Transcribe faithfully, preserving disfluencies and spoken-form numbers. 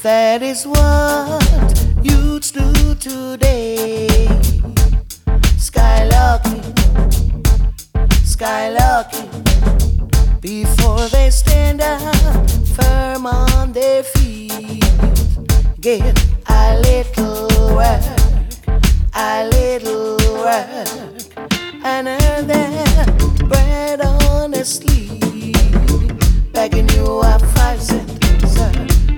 That is what youths do today. Skylarking, skylarking, before they stand up firm on their feet. Get a little work, a little work, and earn them